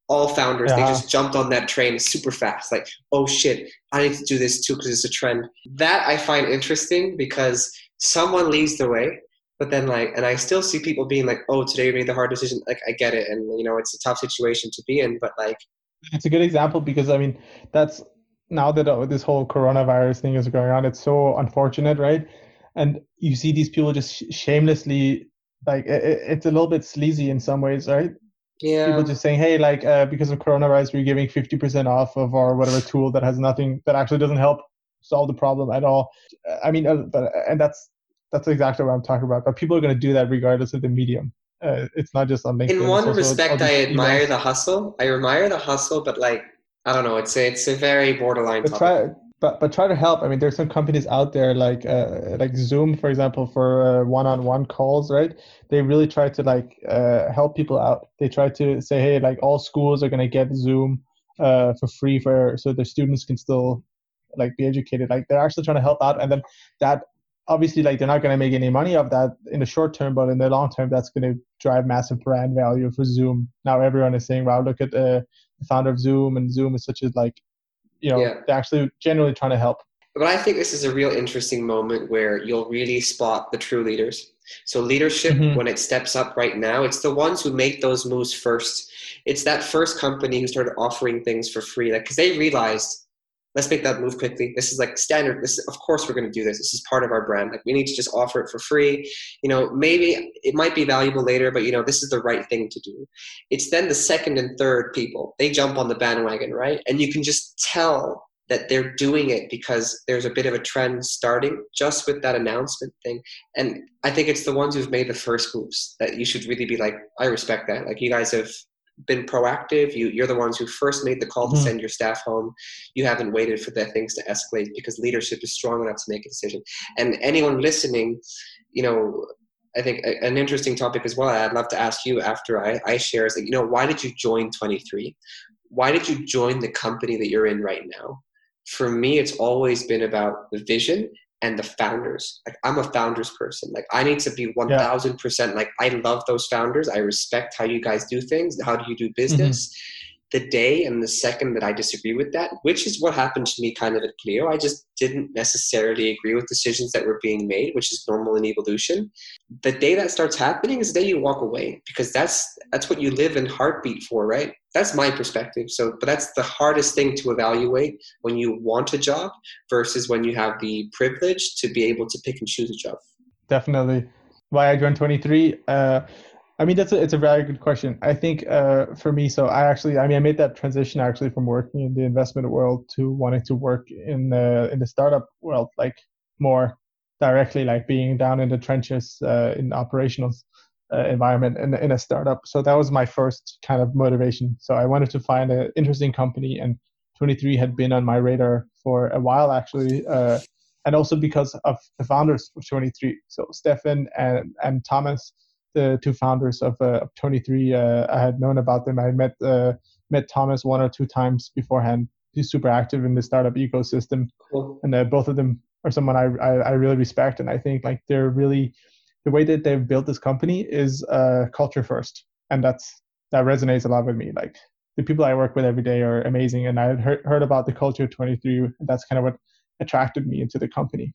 all founders, they Yeah. just jumped on that train super fast. Like, oh shit, I need to do this too because it's a trend. That I find interesting because someone leads the way, but then like, and I still see people being like, oh, today we made the hard decision. Like, I get it. And, you know, it's a tough situation to be in, but like. It's a good example because, I mean, that's now that uh, this whole coronavirus thing is going on, it's so unfortunate, right? And you see these people just sh- shamelessly, like, it, it's a little bit sleazy in some ways, right? Yeah. People just saying, hey, like, uh, because of coronavirus, we're giving fifty percent off of our whatever tool that has nothing, that actually doesn't help solve the problem at all. I mean, uh, but, and that's that's exactly what I'm talking about. But people are going to do that regardless of the medium. Uh, it's not just on LinkedIn. In one it's also respect, I admire emails. the hustle. I admire the hustle, but like, I don't know. It's a, it's a very borderline But topic. try, but but try to help. I mean, there's some companies out there like uh, like Zoom, for example, for uh, one-on-one calls, right? They really try to like uh, help people out. They try to say, hey, like all schools are gonna get Zoom uh, for free for so the students can still like be educated. Like they're actually trying to help out, and then that obviously like they're not gonna make any money of that in the short term, but in the long term, that's gonna drive massive brand value for Zoom. Now everyone is saying, wow, look at uh, the founder of Zoom, and Zoom is such a like. You know, yeah. they're actually genuinely trying to help. But I think this is a real interesting moment where you'll really spot the true leaders. So leadership, mm-hmm. when it steps up right now, it's the ones who make those moves first. It's that first company who started offering things for free, like because they realized, let's make that move quickly. This is like standard. This is, of course, we're going to do this. This is part of our brand. Like we need to just offer it for free. You know, maybe it might be valuable later, but you know, this is the right thing to do. It's then the second and third people. They jump on the bandwagon, right? And you can just tell that they're doing it because there's a bit of a trend starting just with that announcement thing. And I think it's the ones who've made the first moves that you should really be like, I respect that. Like you guys have been proactive. You, you're the ones who first made the call mm-hmm. to send your staff home. You haven't waited for the things to escalate because leadership is strong enough to make a decision. And anyone listening, you know, I think a, an interesting topic as well, I'd love to ask you after I, I share is, like, you know, why did you join twenty-three? Why did you join the company that you're in right now? For me, it's always been about the vision and the founders. Like I'm a founders person. Like I need to be one thousand percent. Like I love those founders. I respect how you guys do things. How do you do business? Mm-hmm. The day and the second that I disagree with that, which is what happened to me kind of at Pleo, I just didn't necessarily agree with decisions that were being made, which is normal in evolution. The day that starts happening is the day you walk away because that's that's what you live in heartbeat for, right? That's my perspective. So, but that's the hardest thing to evaluate when you want a job versus when you have the privilege to be able to pick and choose a job. Definitely. Why I joined twenty-three? Uh, I mean, that's a, it's a very good question. I think uh, for me, so I actually, I mean, I made that transition actually from working in the investment world to wanting to work in the, in the startup world, like more directly, like being down in the trenches uh, in operational uh, environment in, in a startup. So that was my first kind of motivation. So I wanted to find an interesting company, and twenty-three had been on my radar for a while actually. Uh, and also because of the founders of twenty-three. So Stefan and, and Thomas, the two founders of, uh, of twenty-three, uh, I had known about them. I met uh, met Thomas one or two times beforehand. He's super active in the startup ecosystem, cool. and uh, both of them are someone I, I I really respect, and I think like they're really the way that they've built this company is uh, culture first, and that's that resonates a lot with me. Like the people I work with every day are amazing, and I had heard, heard about the culture of twenty-three. And that's kind of what attracted me into the company.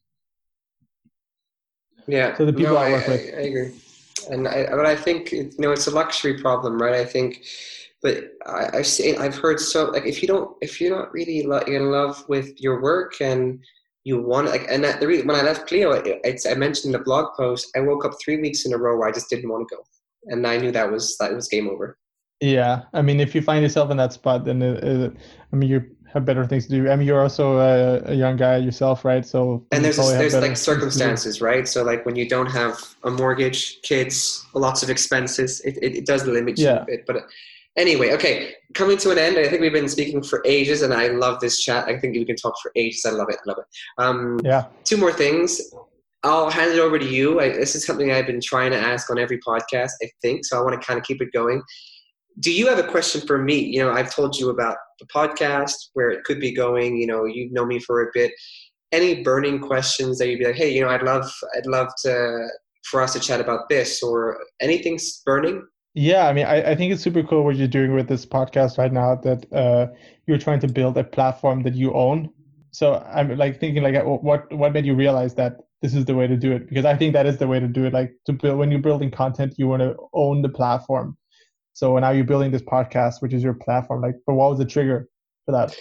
Yeah. So the people no, I I work with. I, I agree. And I, but I think, you know, it's a luxury problem, right? I think, but I, I've seen, I've heard so, like, if you don't, if you're not really lo- in love with your work and you want, like, and that, the reason, when I left Pleo, it, it's, I mentioned in the blog post, I woke up three weeks in a row where I just didn't want to go. And I knew that was, that was game over. Yeah. I mean, if you find yourself in that spot, then it, it, I mean, you have better things to do. I mean, you're also a, a young guy yourself, right? So and there's a, there's like circumstances, right? So like when you don't have a mortgage, kids, lots of expenses, it, it, it does limit you yeah. a bit. But anyway, okay, coming to an end. I think we've been speaking for ages, and I love this chat. I think we can talk for ages. I love it. I love it. Um, yeah. Two more things. I'll hand it over to you. I, this is something I've been trying to ask on every podcast, I think. So I want to kind of keep it going. Do you have a question for me? You know, I've told you about the podcast, where it could be going. You know, you've known me for a bit. Any burning questions that you'd be like, hey, you know, I'd love, I'd love to, for us to chat about this, or anything burning? Yeah, I mean, I, I think it's super cool what you're doing with this podcast right now, that uh, you're trying to build a platform that you own. So I'm like thinking like, uh, what what made you realize that this is the way to do it? Because I think that is the way to do it. Like to build when you're building content, you want to own the platform. So now you're building this podcast, which is your platform. Like, but what was the trigger for that?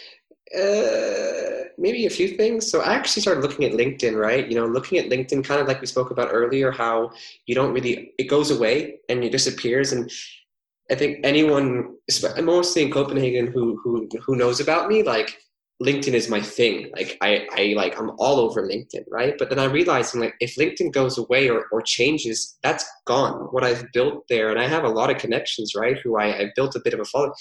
Uh, maybe a few things. So I actually started looking at LinkedIn, right? You know, looking at LinkedIn, kind of like we spoke about earlier, how you don't really, it goes away and it disappears. And I think anyone, mostly in Copenhagen, who who who knows about me, like LinkedIn is my thing. Like I, I like I'm all over LinkedIn, right? But then I realized, like, if LinkedIn goes away or, or changes, that's gone. What I've built there, and I have a lot of connections, right? Who I, I built a bit of a following.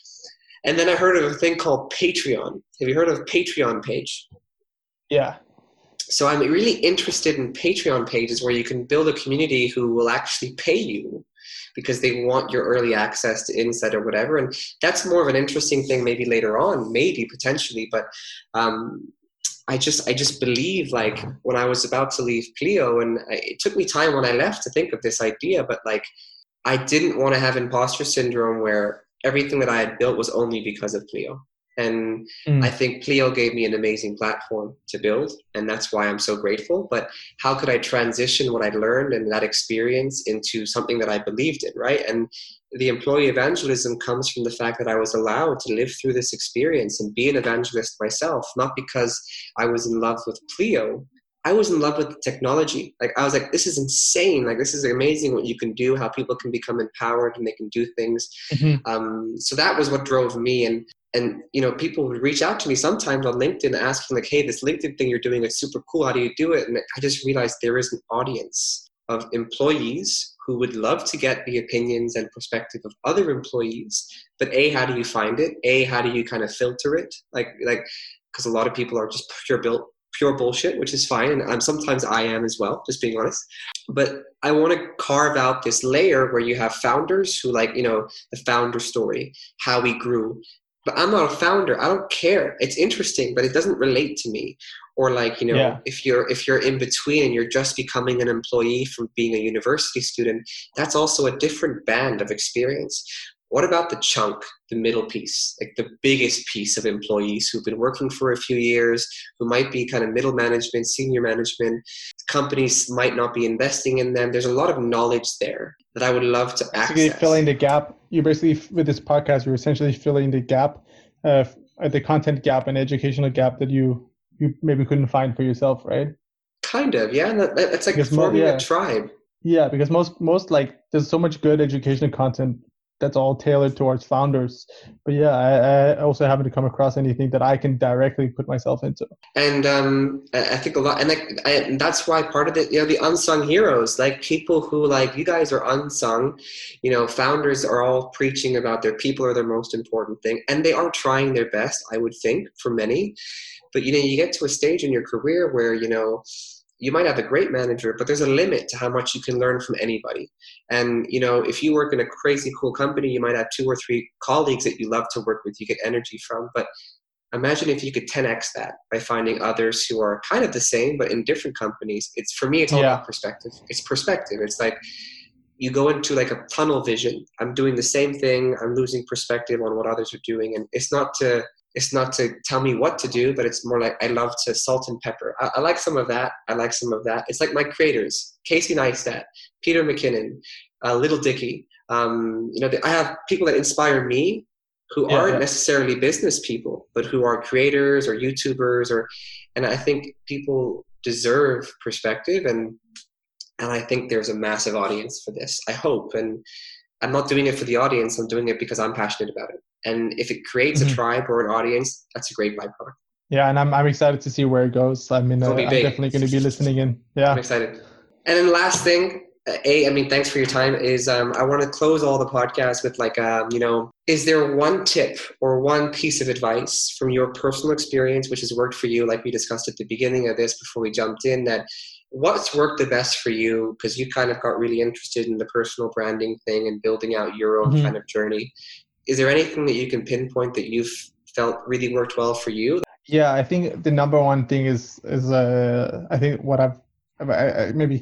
And then I heard of a thing called Patreon. Have you heard of Patreon page? Yeah. So I'm really interested in Patreon pages where you can build a community who will actually pay you because they want your early access to insight or whatever. And that's more of an interesting thing maybe later on, maybe potentially. But um, I just I just believe, like, when I was about to leave Pleo, and I, it took me time when I left to think of this idea, but like I didn't want to have imposter syndrome where everything that I had built was only because of Pleo. And Mm. I think Pleo gave me an amazing platform to build, and that's why I'm so grateful. But how could I transition what I learned and that experience into something that I believed in, right? And the employee evangelism comes from the fact that I was allowed to live through this experience and be an evangelist myself, not because I was in love with Pleo. I was in love with the technology. Like, I was like, this is insane. Like, this is amazing what you can do, how people can become empowered and they can do things. Mm-hmm. Um, so that was what drove me. And, and, you know, people would reach out to me sometimes on LinkedIn asking, like, hey, this LinkedIn thing you're doing is super cool. How do you do it? And I just realized there is an audience of employees who would love to get the opinions and perspective of other employees. But A, how do you find it? A, how do you kind of filter it? Like, like, because a lot of people are just pure built pure bullshit, which is fine. And I'm, sometimes I am as well, just being honest. But I want to carve out this layer where you have founders who, like, you know, the founder story, how we grew. But I'm not a founder. I don't care. It's interesting, but it doesn't relate to me. Or, like, you know, Yeah. if you're if you're in between and you're just becoming an employee from being a university student, that's also a different band of experience. What about the chunk, the middle piece, like the biggest piece of employees who've been working for a few years, who might be kind of middle management, senior management, companies might not be investing in them. There's a lot of knowledge there that I would love to Basically access. filling the gap. You basically, with this podcast, you're essentially filling the gap, uh, the content gap and educational gap that you you maybe couldn't find for yourself, right? Kind of, yeah. That, that's like because forming mo- yeah. a tribe. Yeah, because most most like there's so much good educational content that's all tailored towards founders. But yeah, I, I also haven't come across anything that I can directly put myself into. And um, I think a lot, and, like, I, and that's why part of it, you know, the unsung heroes, like people who, like, you guys are unsung, you know, founders are all preaching about their people are their most important thing. And they are trying their best, I would think, for many. But, you know, you get to a stage in your career where, you know, you might have a great manager, but there's a limit to how much you can learn from anybody. And, you know, if you work in a crazy cool company, you might have two or three colleagues that you love to work with, you get energy from. But imagine if you could ten X that by finding others who are kind of the same, but in different companies. It's, for me, it's all Yeah. about perspective. It's perspective. It's like you go into like a tunnel vision. I'm doing the same thing. I'm losing perspective on what others are doing. And it's not to, it's not to tell me what to do, but it's more like I love to salt and pepper. I, I like some of that. I like some of that. It's like my creators, Casey Neistat, Peter McKinnon, uh, Little Dicky. Um, you know, I have people that inspire me who Yeah, aren't yeah. necessarily business people, but who are creators or YouTubers, or, and I think people deserve perspective, and and I think there's a massive audience for this. I hope, and I'm not doing it for the audience. I'm doing it because I'm passionate about it. And if it creates mm-hmm. a tribe or an audience, that's a great byproduct. Yeah, and I'm I'm excited to see where it goes. I mean, uh, I'm definitely going to be listening in. Yeah, I'm excited. And then last thing, A, I mean, thanks for your time, is um, I want to close all the podcasts with, like, um, you know, is there one tip or one piece of advice from your personal experience which has worked for you, like we discussed at the beginning of this before we jumped in, that what's worked the best for you because you kind of got really interested in the personal branding thing and building out your own mm-hmm. kind of journey? Is there anything that you can pinpoint that you've felt really worked well for you? Yeah, I think the number one thing is is uh, I think what I've I, I, maybe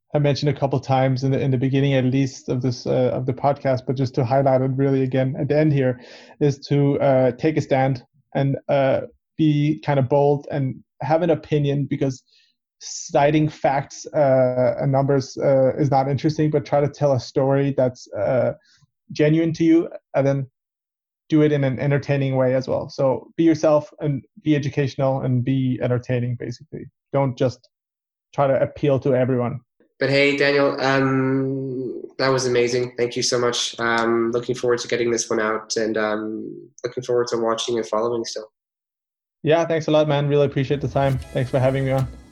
I mentioned a couple times in the in the beginning, at least of this uh, of the podcast, but just to highlight it really again at the end here, is to uh, take a stand and uh, be kind of bold and have an opinion, because citing facts uh, and numbers uh, is not interesting, but try to tell a story that's uh, genuine to you, and then do it in an entertaining way as well. So be yourself and be educational and be entertaining, basically. Don't just try to appeal to everyone. But hey, Daniel, um, that was amazing. Thank you so much. Um, looking forward to getting this one out, and um, looking forward to watching and following still. Yeah, thanks a lot, man. Really appreciate the time. Thanks for having me on.